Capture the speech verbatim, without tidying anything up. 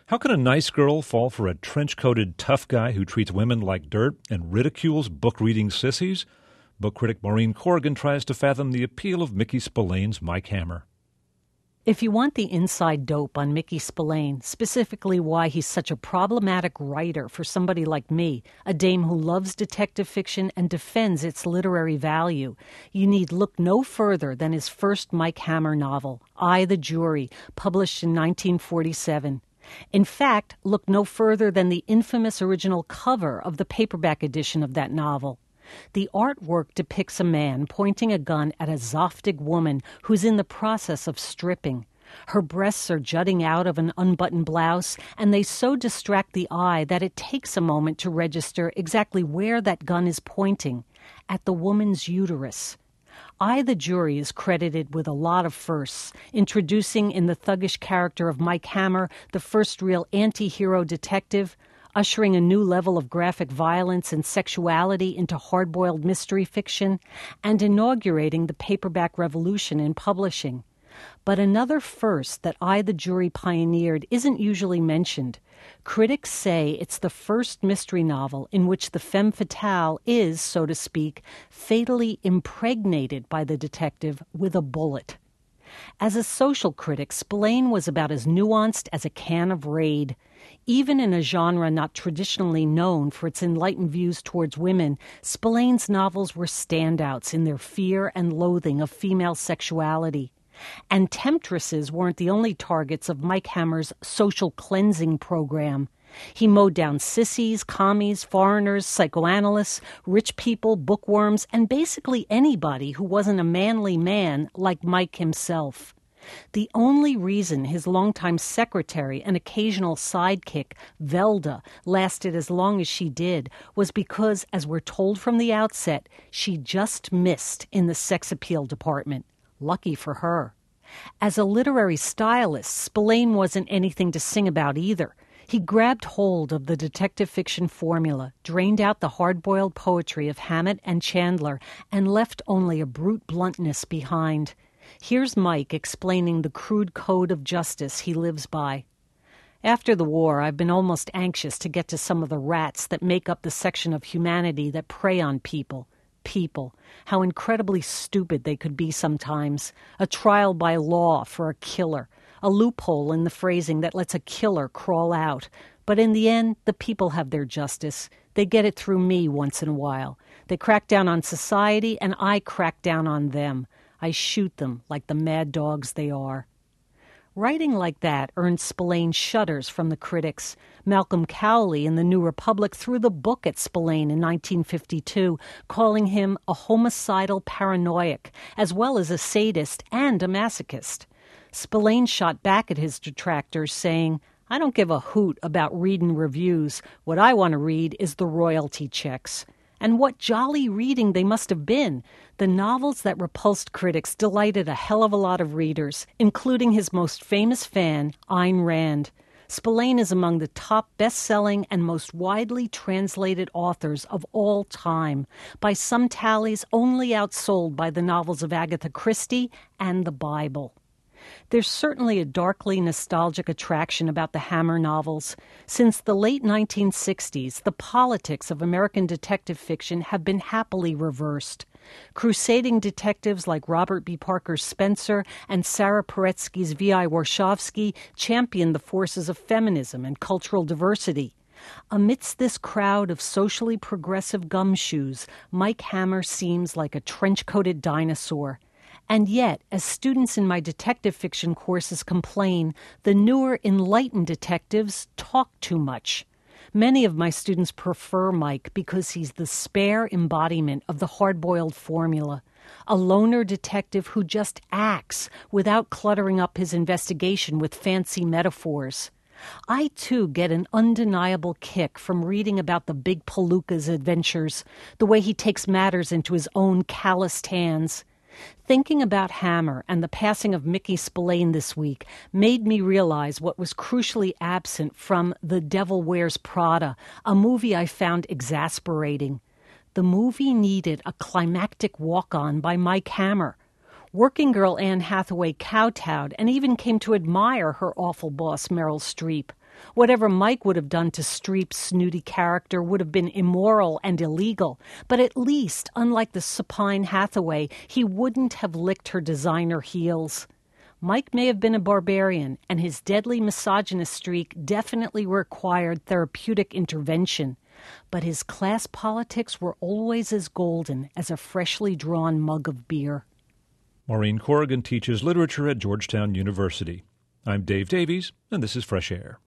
How can a nice girl fall for a trench-coated tough guy who treats women like dirt and ridicules book-reading sissies? Book critic Maureen Corrigan tries to fathom the appeal of Mickey Spillane's Mike Hammer. If you want the inside dope on Mickey Spillane, specifically why he's such a problematic writer for somebody like me, a dame who loves detective fiction and defends its literary value, you need look no further than his first Mike Hammer novel, I, the Jury, published in nineteen forty-seven. In fact, look no further than the infamous original cover of the paperback edition of that novel. The artwork depicts a man pointing a gun at a Zoftig woman who's in the process of stripping. Her breasts are jutting out of an unbuttoned blouse, and they so distract the eye that it takes a moment to register exactly where that gun is pointing, at the woman's uterus. I, the Jury, is credited with a lot of firsts, introducing in the thuggish character of Mike Hammer the first real anti-hero detective, ushering a new level of graphic violence and sexuality into hard-boiled mystery fiction, and inaugurating the paperback revolution in publishing. But another first that I, the Jury, pioneered isn't usually mentioned. Critics say it's the first mystery novel in which the femme fatale is, so to speak, fatally impregnated by the detective with a bullet. As a social critic, Spillane was about as nuanced as a can of Raid. Even in a genre not traditionally known for its enlightened views towards women, Spillane's novels were standouts in their fear and loathing of female sexuality. And temptresses weren't the only targets of Mike Hammer's social cleansing program. He mowed down sissies, commies, foreigners, psychoanalysts, rich people, bookworms, and basically anybody who wasn't a manly man like Mike himself. The only reason his longtime secretary and occasional sidekick, Velda, lasted as long as she did was because, as we're told from the outset, she just missed in the sex appeal department. Lucky for her. As a literary stylist, Spillane wasn't anything to sing about either. He grabbed hold of the detective fiction formula, drained out the hard-boiled poetry of Hammett and Chandler, and left only a brute bluntness behind. Here's Mike explaining the crude code of justice he lives by. After the war, I've been almost anxious to get to some of the rats that make up the section of humanity that prey on people. People. How incredibly stupid they could be sometimes. A trial by law for a killer. A loophole in the phrasing that lets a killer crawl out. But in the end, the people have their justice. They get it through me once in a while. They crack down on society, and I crack down on them. I shoot them like the mad dogs they are. Writing like that earned Spillane shudders from the critics. Malcolm Cowley in The New Republic threw the book at Spillane in nineteen fifty-two, calling him a homicidal paranoiac, as well as a sadist and a masochist. Spillane shot back at his detractors, saying, I don't give a hoot about reading reviews. What I want to read is the royalty checks. And what jolly reading they must have been. The novels that repulsed critics delighted a hell of a lot of readers, including his most famous fan, Ayn Rand. Spillane is among the top best-selling and most widely translated authors of all time, by some tallies only outsold by the novels of Agatha Christie and the Bible. There's certainly a darkly nostalgic attraction about the Hammer novels. Since the late nineteen sixties, the politics of American detective fiction have been happily reversed. Crusading detectives like Robert B. Parker's Spencer and Sarah Paretsky's V I Warshawski championed the forces of feminism and cultural diversity. Amidst this crowd of socially progressive gumshoes, Mike Hammer seems like a trench-coated dinosaur. And yet, as students in my detective fiction courses complain, the newer enlightened detectives talk too much. Many of my students prefer Mike because he's the spare embodiment of the hard-boiled formula, a loner detective who just acts without cluttering up his investigation with fancy metaphors. I, too, get an undeniable kick from reading about the Big Palooka's adventures, the way he takes matters into his own calloused hands. Thinking about Hammer and the passing of Mickey Spillane this week made me realize what was crucially absent from The Devil Wears Prada, a movie I found exasperating. The movie needed a climactic walk-on by Mike Hammer. Working girl Anne Hathaway kowtowed and even came to admire her awful boss, Meryl Streep. Whatever Mike would have done to Streep's snooty character would have been immoral and illegal, but at least, unlike the supine Hathaway, he wouldn't have licked her designer heels. Mike may have been a barbarian, and his deadly misogynist streak definitely required therapeutic intervention. But his class politics were always as golden as a freshly drawn mug of beer. Maureen Corrigan teaches literature at Georgetown University. I'm Dave Davies, and this is Fresh Air.